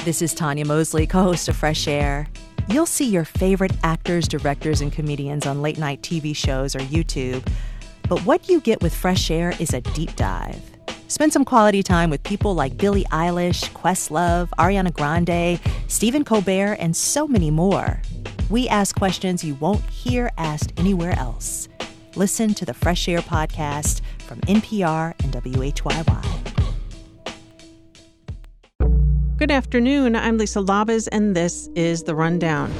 This is Tanya Mosley, co-host of Fresh Air. You'll see your favorite actors, directors, and comedians on late-night TV shows or YouTube. But what you get with Fresh Air is a deep dive. Spend some quality time with people like Billie Eilish, Questlove, Ariana Grande, Stephen Colbert, and so many more. We ask questions you won't hear asked anywhere else. Listen to the Fresh Air podcast from NPR and WHYY. Good afternoon. I'm Lisa Labaz, and this is The Rundown.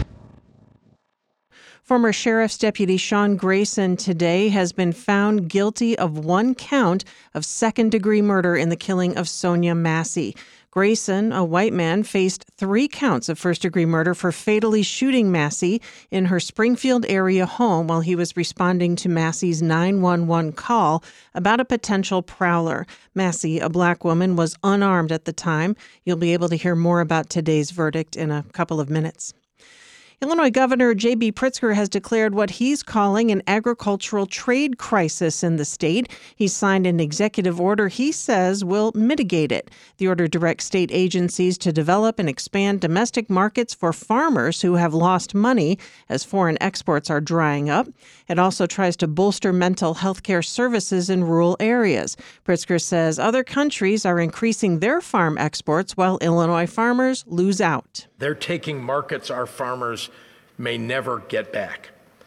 Former Sheriff's Deputy Sean Grayson today has been found guilty of one count of second-degree murder in the killing of Sonia Massey. Grayson, a white man, faced 3 counts of first-degree murder for fatally shooting Massey in her Springfield area home while he was responding to Massey's 911 call about a potential prowler. Massey, a black woman, was unarmed at the time. You'll be able to hear more about today's verdict in a couple of minutes. Illinois Governor J.B. Pritzker has declared what he's calling an agricultural trade crisis in the state. He's signed an executive order he says will mitigate it. The order directs state agencies to develop and expand domestic markets for farmers who have lost money as foreign exports are drying up. It also tries to bolster mental health care services in rural areas. Pritzker says other countries are increasing their farm exports while Illinois farmers lose out. They're taking markets our farmers may never get back.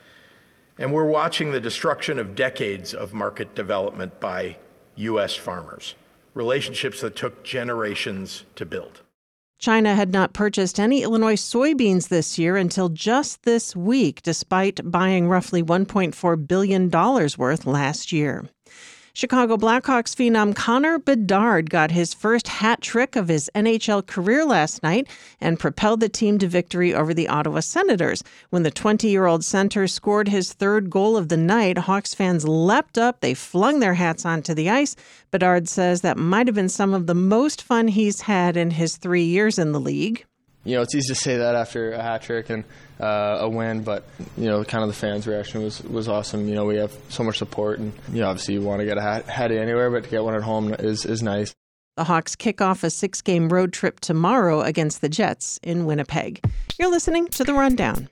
And we're watching the destruction of decades of market development by U.S. farmers, relationships that took generations to build. China had not purchased any Illinois soybeans this year until just this week, despite buying roughly $1.4 billion worth last year. Chicago Blackhawks phenom Connor Bedard got his first hat trick of his NHL career last night and propelled the team to victory over the Ottawa Senators. When the 20-year-old center scored his 3rd goal of the night, Hawks fans leapt up. They flung their hats onto the ice. Bedard says that might have been some of the most fun he's had in his 3 years in the league. You know, it's easy to say that after a hat trick and a win, but, you know, kind of the fans' reaction was awesome. You know, we have so much support, and, you know, obviously you want to get a hat anywhere, but to get one at home is nice. The Hawks kick off a 6-game road trip tomorrow against the Jets in Winnipeg. You're listening to The Rundown.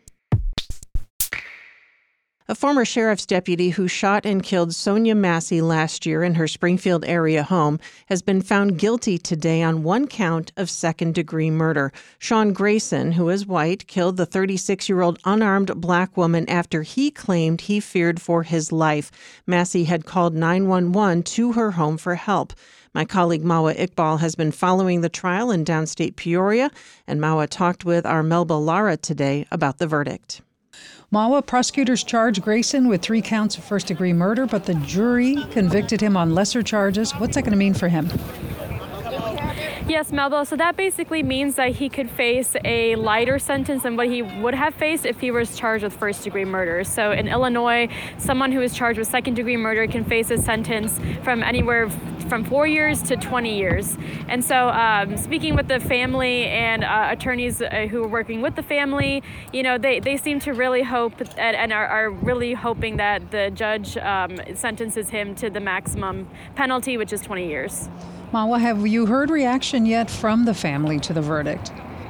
A former sheriff's deputy who shot and killed Sonia Massey last year in her Springfield area home has been found guilty today on one count of second-degree murder. Sean Grayson, who is white, killed the 36-year-old unarmed black woman after he claimed he feared for his life. Massey had called 911 to her home for help. My colleague Mawa Iqbal has been following the trial in downstate Peoria, and Mawa talked with our Melba Lara today about the verdict. Mawa, prosecutors charged Grayson with 3 counts of first-degree murder, but the jury convicted him on lesser charges. What's that going to mean for him? Yes, Melba. So that basically means that he could face a lighter sentence than what he would have faced if he was charged with first-degree murder. So in Illinois, someone who is charged with second-degree murder can face a sentence from anywhere from 4 years to 20 years. And so speaking with the family and attorneys who are working with the family, you know, they seem to really hope and are really hoping that the judge sentences him to the maximum penalty, which is 20 years. Mawa, have you heard reaction yet from the family to the verdict?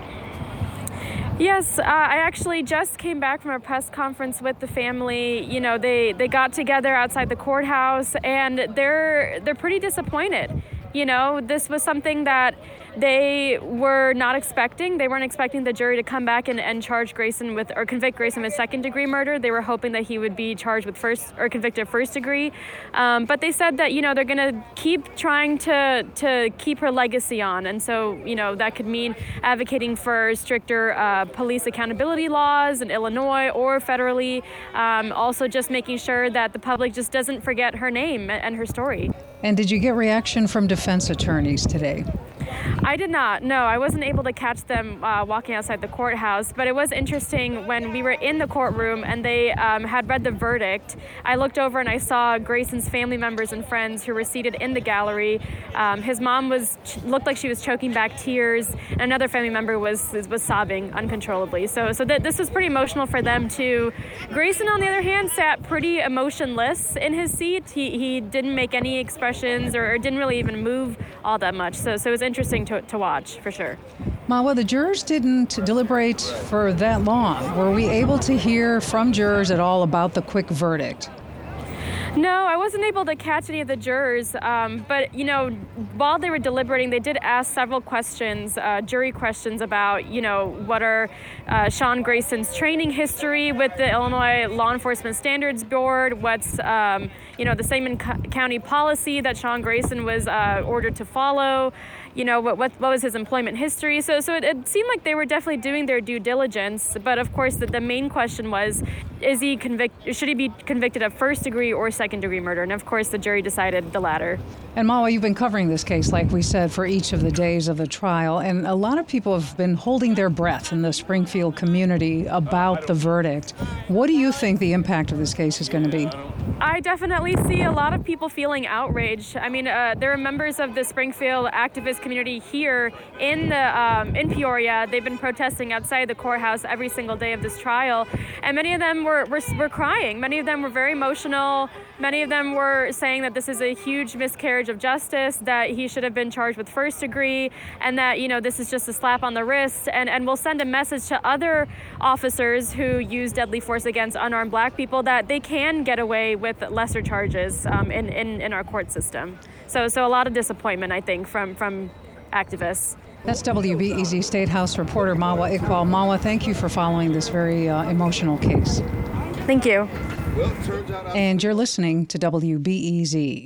Yes, I actually just came back from a press conference with the family. You know, they got together outside the courthouse, and they're pretty disappointed. You know, this was something that they were not expecting. They weren't expecting the jury to come back and charge Grayson with, or convict Grayson with second-degree murder. They were hoping that he would be charged with convicted first-degree. But they said that, you know, they're going to keep trying to keep her legacy on. And so, you know, that could mean advocating for stricter police accountability laws in Illinois or federally. Also just making sure that the public just doesn't forget her name and her story. And did you get reaction from defense attorneys today? I did not. No, I wasn't able to catch them walking outside the courthouse, but it was interesting when we were in the courtroom and they had read the verdict. I looked over and I saw Grayson's family members and friends who were seated in the gallery. His mom looked like she was choking back tears, and another family member was sobbing uncontrollably. So this was pretty emotional for them too. Grayson, on the other hand, sat pretty emotionless in his seat. He didn't make any expressions or didn't really even move all that much. So it was interesting to watch, for sure. Mawa, the jurors didn't deliberate for that long. Were we able to hear from jurors at all about the quick verdict? No, I wasn't able to catch any of the jurors, but, while they were deliberating, they did ask several questions, jury questions about, what are Sean Grayson's training history with the Illinois Law Enforcement Standards Board, what's, the Sangamon County policy that Sean Grayson was ordered to follow, what was his employment history. So it seemed like they were definitely doing their due diligence, but of course the main question was, should he be convicted of first degree or second degree murder? And of course the jury decided the latter. And Mawa, you've been covering this case, like we said, for each of the days of the trial, and a lot of people have been holding their breath in the Springfield community about the verdict. What do you think the impact of this case is going to be? I definitely see a lot of people feeling outraged. I mean, there are members of the Springfield activist community here in Peoria. They've been protesting outside the courthouse every single day of this trial, and many of them were crying. Many of them were very emotional. Many of them were saying that this is a huge miscarriage of justice, that he should have been charged with first degree, and that, this is just a slap on the wrist, and will send a message to other officers who use deadly force against unarmed Black people that they can get away with lesser charges in our court system. So a lot of disappointment, I think, from activists. That's WBEZ State House reporter Mawa Iqbal. Mawa, thank you for following this very emotional case. Thank you. And you're listening to WBEZ.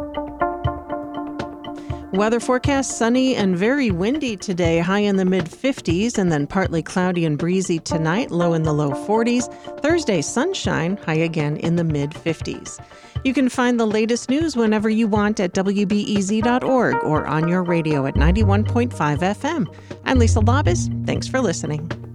Weather forecast, sunny and very windy today, high in the mid-50s, and then partly cloudy and breezy tonight, low in the low 40s. Thursday, sunshine, high again in the mid-50s. You can find the latest news whenever you want at WBEZ.org or on your radio at 91.5 FM. I'm Lisa Labus. Thanks for listening.